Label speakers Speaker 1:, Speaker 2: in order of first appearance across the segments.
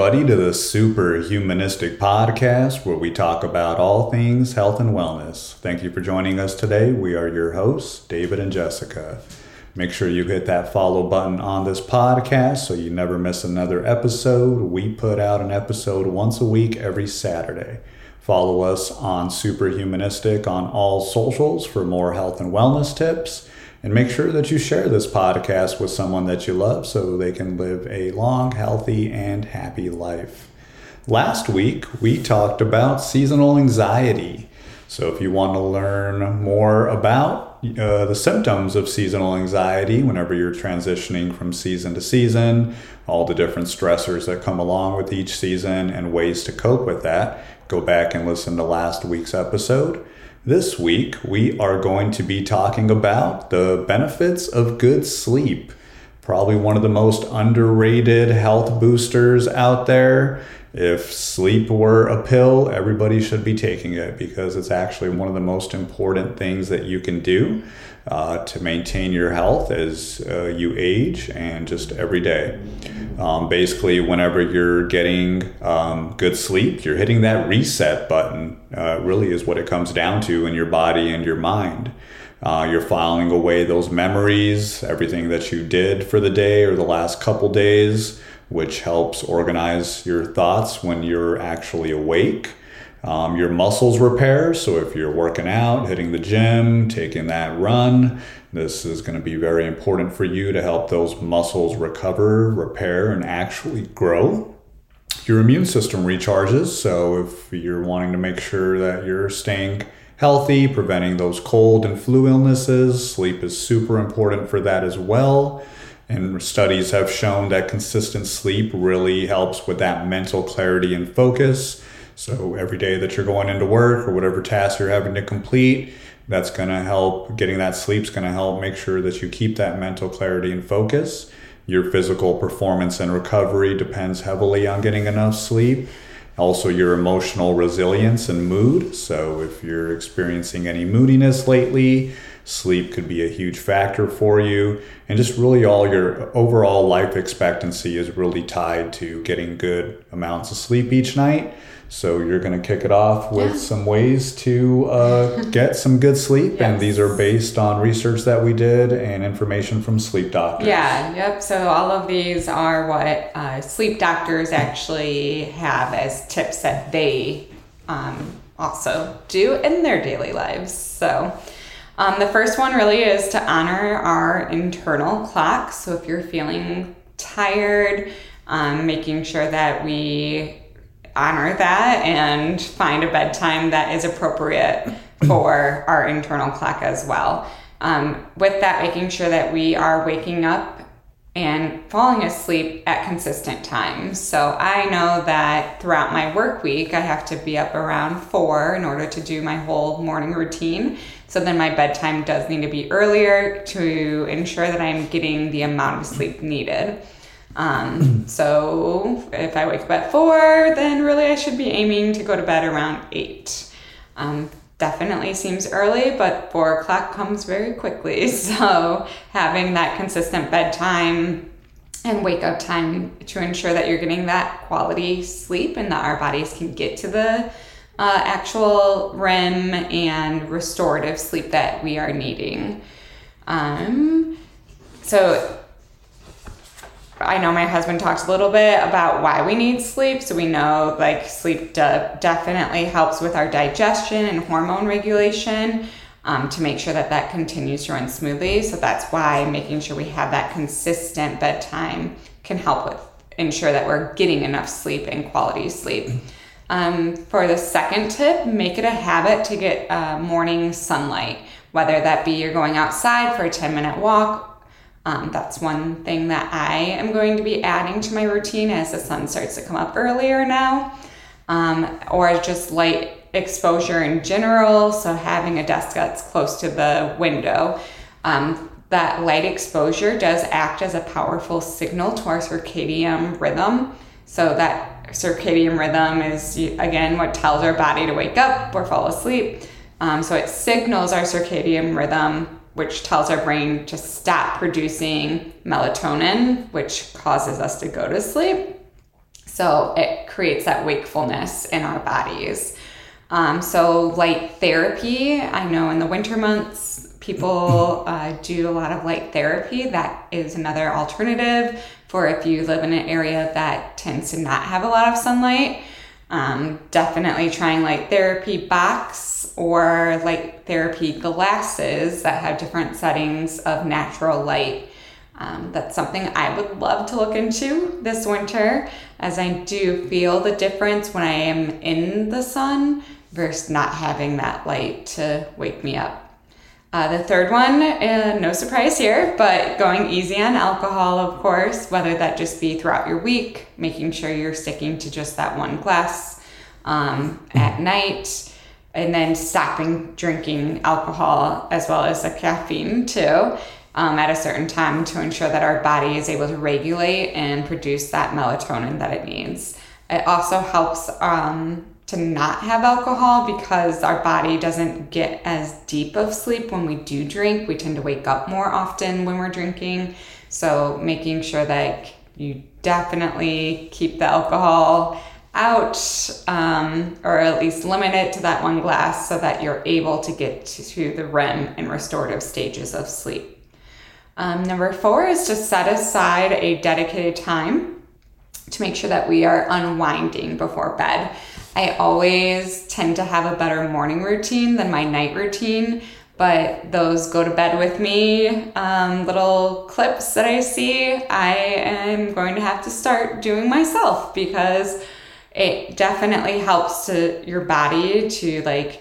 Speaker 1: everybody, to the Superhumanistic Podcast, where we talk about all things health and wellness. Thank you for joining us today. We are your hosts, David and Jessica. Make sure you hit that follow button on this podcast so you never miss another episode. We put out an episode once a week every Saturday. Follow us on Superhumanistic on all socials for more health and wellness tips. And make sure that you share this podcast with someone that you love so they can live a long, healthy, and happy life. Last week, we talked about seasonal anxiety. So if you want to learn more about the symptoms of seasonal anxiety whenever you're transitioning from season to season, all the different stressors that come along with each season and ways to cope with that, go back and listen to last week's episode. This week, we are going to be talking about the benefits of good sleep. Probably one of the most underrated health boosters out there. If sleep were a pill, everybody should be taking it because it's actually one of the most important things that you can do to maintain your health as you age and just every day. Basically, whenever you're getting good sleep, you're hitting that reset button, really is what it comes down to in your body and your mind. You're filing away those memories, everything that you did for the day or the last couple days, which helps organize your thoughts when you're actually awake. Your muscles repair, so if you're working out, hitting the gym, taking that run, this is going to be very important for you to help those muscles recover, repair, and actually grow. Your immune system recharges, so if you're wanting to make sure that you're staying healthy, preventing those cold and flu illnesses, sleep is super important for that as well. And studies have shown that consistent sleep really helps with that mental clarity and focus. So every day that you're going into work or whatever task you're having to complete, that's going to help. Getting that sleep's going to help make sure that you keep that mental clarity and focus. Your physical performance and recovery depends heavily on getting enough sleep. Also, your emotional resilience and mood. So if you're experiencing any moodiness lately, sleep could be a huge factor for you. And just really all your overall life expectancy is really tied to getting good amounts of sleep each night. So you're going to kick it off with some ways to get some good sleep. Yes. And these are based on research that we did and information from sleep doctors.
Speaker 2: So all of these are what sleep doctors actually have as tips that they also do in their daily lives. So the first one really is to honor our internal clock. So if you're feeling tired, making sure that we honor that and find a bedtime that is appropriate for our internal clock as well. With that, making sure that we are waking up and falling asleep at consistent times. So I know that throughout my work week, I have to be up around 4 in order to do my whole morning routine. So then my bedtime does need to be earlier to ensure that I'm getting the amount of sleep needed. So if I wake up at 4, then really I should be aiming to go to bed around 8. Definitely seems early, but 4 o'clock comes very quickly. So having that consistent bedtime and wake up time to ensure that you're getting that quality sleep and that our bodies can get to the actual REM and restorative sleep that we are needing. So I know my husband talks a little bit about why we need sleep. So we know sleep definitely helps with our digestion and hormone regulation to make sure that that continues to run smoothly. So that's why making sure we have that consistent bedtime can help with ensure that we're getting enough sleep and quality sleep. For the second tip, make it a habit to get morning sunlight, whether that be you're going outside for a 10-minute walk. That's one thing that I am going to be adding to my routine as the sun starts to come up earlier now, or just light exposure in general. So having a desk that's close to the window, that light exposure does act as a powerful signal to our circadian rhythm. So that circadian rhythm is, again, what tells our body to wake up or fall asleep. So it signals our circadian rhythm, which tells our brain to stop producing melatonin, which causes us to go to sleep. So it creates that wakefulness in our bodies. So light therapy, I know in the winter months, people do a lot of light therapy. That is another alternative for if you live in an area that tends to not have a lot of sunlight. Definitely trying light therapy box or light therapy glasses that have different settings of natural light. That's something I would love to look into this winter, as I do feel the difference when I am in the sun versus not having that light to wake me up. The third one, no surprise here, but going easy on alcohol, of course, whether that just be throughout your week, making sure you're sticking to just that one glass at night, and then stopping drinking alcohol as well as the caffeine too at a certain time to ensure that our body is able to regulate and produce that melatonin that it needs. It also helps to not have alcohol because our body doesn't get as deep of sleep when we do drink. We tend to wake up more often when we're drinking. So making sure that you definitely keep the alcohol out or at least limit it to that one glass so that you're able to get to the REM and restorative stages of sleep. Number 4 is to set aside a dedicated time to make sure that we are unwinding before bed. I always tend to have a better morning routine than my night routine, but those go to bed with me little clips that I see, I am going to have to start doing myself because it definitely helps to your body to like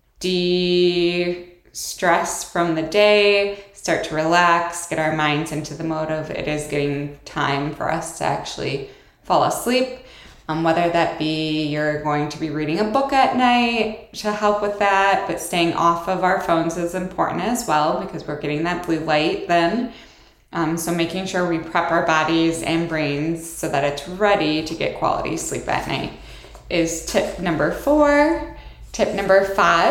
Speaker 2: de-stress from the day, start to relax, get our minds into the mode of it is getting time for us to actually fall asleep. Whether that be you're going to be reading a book at night to help with that, but staying off of our phones is important as well because we're getting that blue light then. So making sure we prep our bodies and brains so that it's ready to get quality sleep at night is tip number 4. Tip number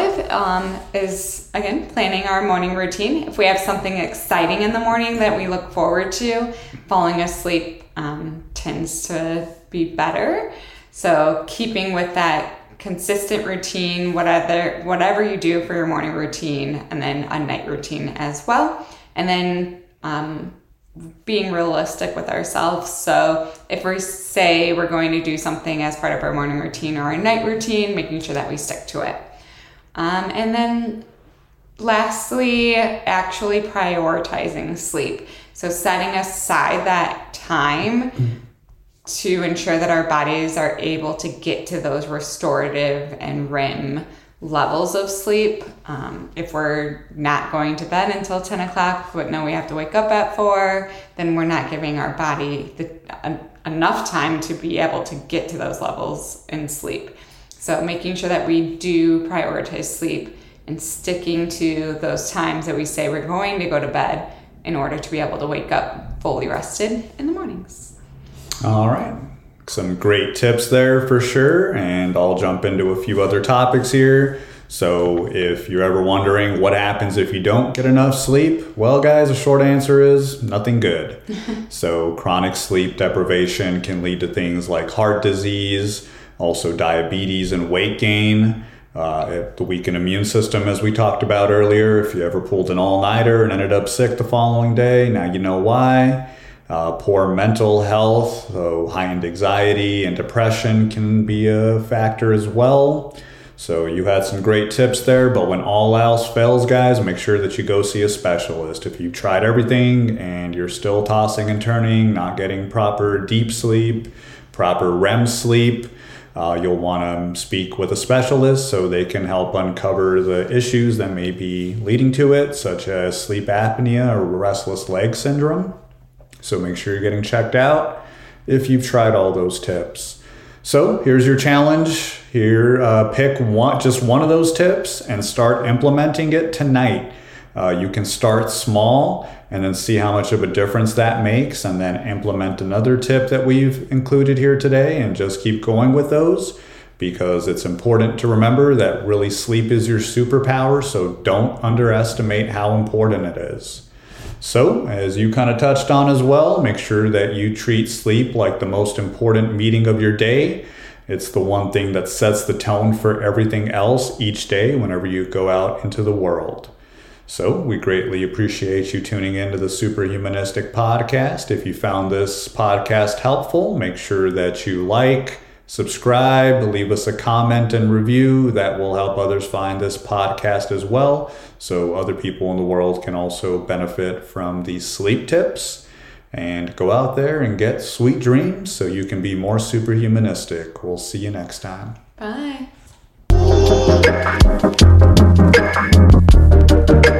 Speaker 2: 5 is, again, planning our morning routine. If we have something exciting in the morning that we look forward to, falling asleep tends to be better. So keeping with that consistent routine, whatever you do for your morning routine, and then a night routine as well. And then being realistic with ourselves. So if we say we're going to do something as part of our morning routine or our night routine, making sure that we stick to it. And then lastly, actually prioritizing sleep. So setting aside that time to ensure that our bodies are able to get to those restorative and REM levels of sleep. If we're not going to bed until 10 o'clock, but know we have to wake up at 4, then we're not giving our body enough time to be able to get to those levels in sleep. So making sure that we do prioritize sleep and sticking to those times that we say we're going to go to bed in order to be able to wake up fully rested in the mornings.
Speaker 1: All right. Some great tips there for sure. And I'll jump into a few other topics here. So if you're ever wondering what happens if you don't get enough sleep, well, guys, the short answer is nothing good. So chronic sleep deprivation can lead to things like heart disease, also diabetes and weight gain. The weakened immune system, as we talked about earlier. If you ever pulled an all-nighter and ended up sick the following day, now you know why. Poor mental health, so high-end anxiety and depression can be a factor as well. So you had some great tips there, but when all else fails, guys, make sure that you go see a specialist. If you've tried everything and you're still tossing and turning, not getting proper deep sleep, proper REM sleep, you'll want to speak with a specialist so they can help uncover the issues that may be leading to it, such as sleep apnea or restless leg syndrome. So make sure you're getting checked out if you've tried all those tips. So here's your challenge. Here, pick just one of those tips and start implementing it tonight. You can start small and then see how much of a difference that makes, and then implement another tip that we've included here today and just keep going with those, because it's important to remember that really sleep is your superpower, so don't underestimate how important it is. So, as you kind of touched on as well, make sure that you treat sleep like the most important meeting of your day. It's the one thing that sets the tone for everything else each day whenever you go out into the world. So, we greatly appreciate you tuning into the Superhumanistic Podcast. If you found this podcast helpful, make sure that you like, subscribe, leave us a comment and review. That will help others find this podcast as well, so other people in the world can also benefit from these sleep tips. And go out there and get sweet dreams so you can be more superhumanistic. We'll see you next time.
Speaker 2: Bye.